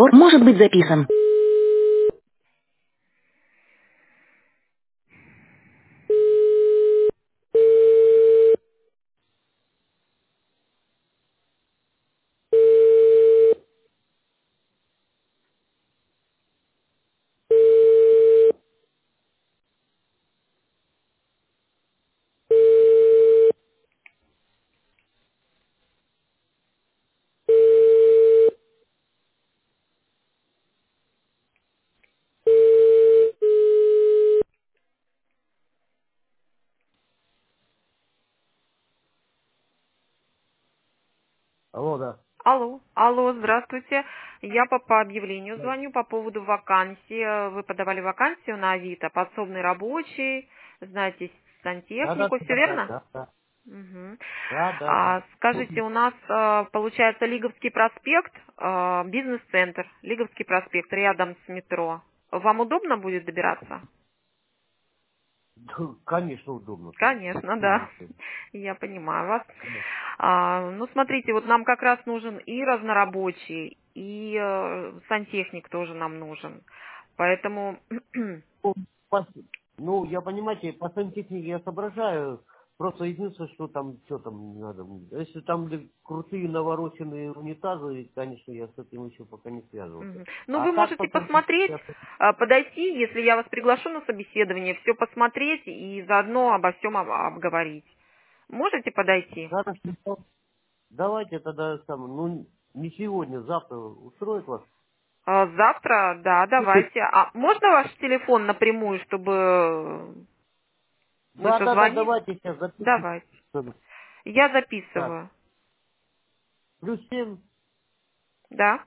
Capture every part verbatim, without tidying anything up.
разговор может быть записан. Алло, да. Алло, алло, здравствуйте. Я по, по объявлению звоню по поводу вакансии. Вы подавали вакансию на Авито, подсобный рабочий, знаете, Да, да, сантехнику, все да, да, верно? да, да, Мгм. да, да, да. А, скажите, у нас а, получается Лиговский проспект, а, бизнес-центр, Лиговский проспект, рядом с метро. Вам удобно будет добираться? Да, конечно, удобно там. Конечно, Почему да. удобно? Я понимаю вас. Конечно. А, ну, смотрите, вот нам как раз нужен и разнорабочий, и э, сантехник тоже нам нужен. Поэтому, Ну, по- ну, я, понимаете, по сантехнике я соображаю, просто единственное, что там, что там не надо. Если там где крутые навороченные унитазы, конечно, я с этим еще пока не связывался. мгм. Ну, А вы так можете по сантехнике посмотреть, я... а, подойти, если я вас приглашу на собеседование, все посмотреть и заодно обо всем обговорить. Можете подойти? Хорошо. Давайте тогда сам, ну, не сегодня, завтра устроит вас. А, Завтра, да, давайте. А можно ваш телефон напрямую, чтобы мы Да, да, да, созвонились? давайте сейчас запишем. Давайте. Я Так, записываю. плюс семь, Да?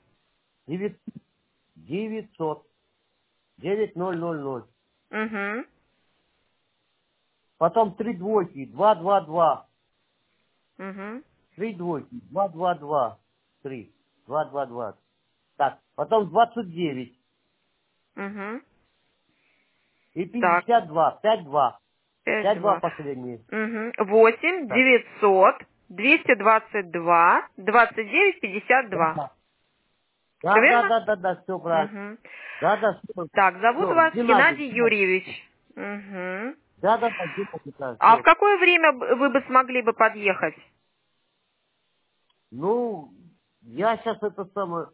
девятьсот, девять ноль ноль ноль. Угу. Потом три двойки, два два два. Угу. Три двойки, два два два. Три, два два два. Так, потом двадцать девять Угу. и Так, пятьдесят два, пять два. пять Пять два два. последние. Угу. Восемь Так, девятьсот двести двадцать два двадцать девять пятьдесят два. да, Все да, да, верно? да, да, да, все правильно. Угу. Да, да, все, Так, зовут все, вас Геннадий. Геннадий Юрьевич. Угу. Да, да, да, Геннадий, да, А в все. какое время б- вы бы смогли бы подъехать? Ну, я сейчас это самое...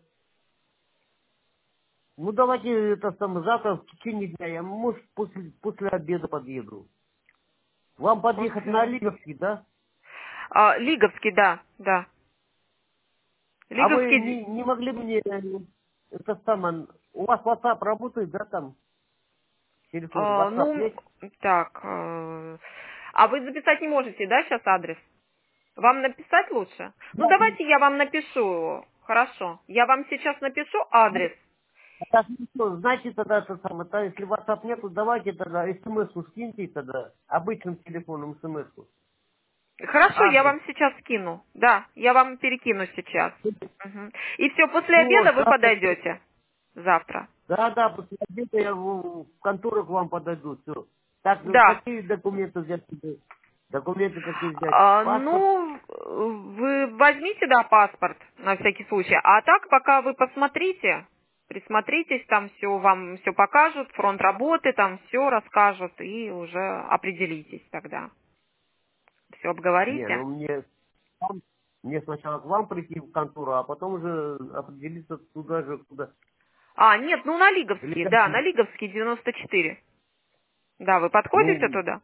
Ну, давайте это самое, завтра в течение дня, я, может, после, после обеда подъеду. Вам подъехать на После. Лиговский, да? А, Лиговский, да, да. А вы Лиговский. не, не могли бы мне, э, это самое, у вас WhatsApp работает, да, там, телефон, А, WhatsApp ну, есть? так. э, А вы записать не можете, да, сейчас адрес? Вам написать лучше? Ну, Да. давайте я вам напишу. Хорошо. Я вам сейчас напишу адрес. Так, ну что, значит, тогда это самое, то, если WhatsApp нету, давайте тогда смс-ку скиньте тогда, обычным телефоном смс-ку. Хорошо, я Адрес. вам сейчас скину. Да, я вам перекину сейчас. Мгм. И все, после Все, обеда вы завтра, подойдете. Завтра. да, да, после обеда я в, в контору к вам подойду, все. Так, ну, Да. какие документы взять себе? Документы какие взять? А, Паспорт? ну, вы возьмите, да, паспорт на всякий случай. А так, пока вы посмотрите, присмотритесь, там все вам все покажут, фронт работы, там все расскажут, и уже определитесь тогда. Все Не, обговорите. ну мне, вам- мне сначала к вам прийти в контору, а потом уже определиться туда же, куда. А, нет, ну на Или Лиговский, как? да, на Лиговский девяносто четыре. Да, вы подходите Ну, туда?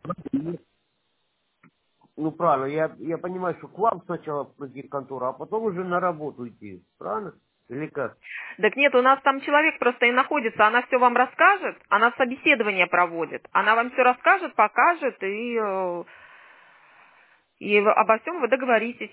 ну правильно, я, я понимаю, что к вам сначала прийти в контору, а потом уже на работу идти. Правильно? Или как? Так нет, у нас там человек просто и находится, она все вам расскажет, она собеседование проводит. Она вам все расскажет, покажет, и, э, и обо всем вы договоритесь.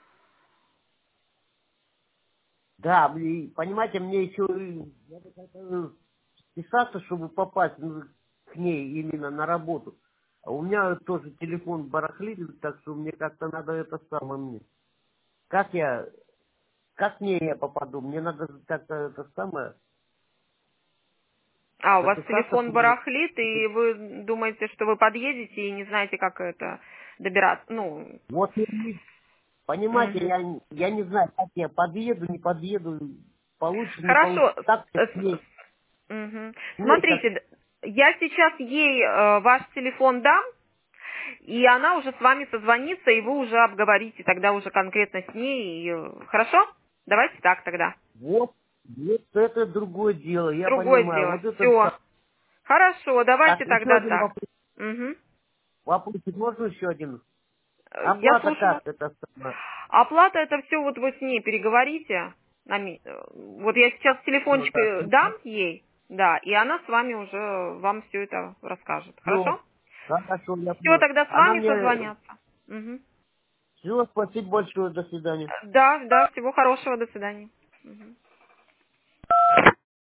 Да, мне- понимаете, мне еще и надо как-то писаться, чтобы попасть ну, к ней именно на работу. А у меня тоже телефон барахлит, так что мне как-то надо это самое мне. Как я, как мне я попаду? Мне надо как-то это самое А, у вас записаться, телефон чтобы... барахлит, и вы думаете, что вы подъедете и не знаете, как это добираться. Ну, Вот, я не- понимаете, мгм. я, не- я не знаю, как я подъеду, не подъеду. получится, не Хорошо. получится. Так, Э, с ней. Мгм. С ней как- Смотрите, я сейчас ей э, ваш телефон дам, и она уже с вами созвонится, и вы уже обговорите тогда уже конкретно с ней. И, э, хорошо? Давайте так тогда. Вот, вот это другое дело, я Другое понимаю. дело. Вот это Все. да. Хорошо, Так, давайте еще тогда один так. вопрос. Мгм. Вопросик можно еще один? Э, Я Оплата слушаю вас. как? Это самое? Оплата это все вот вы с ней переговорите. на ми- э, Вот я сейчас Ну, телефончик да, э, дам ей, да, и она с вами уже вам все это расскажет. все. Хорошо? Хорошо, я Все, понял. тогда с Она вами мне... созвонятся. Мгм. Все, спасибо большое, до свидания. Да, да, всего хорошего, до свидания. Мгм.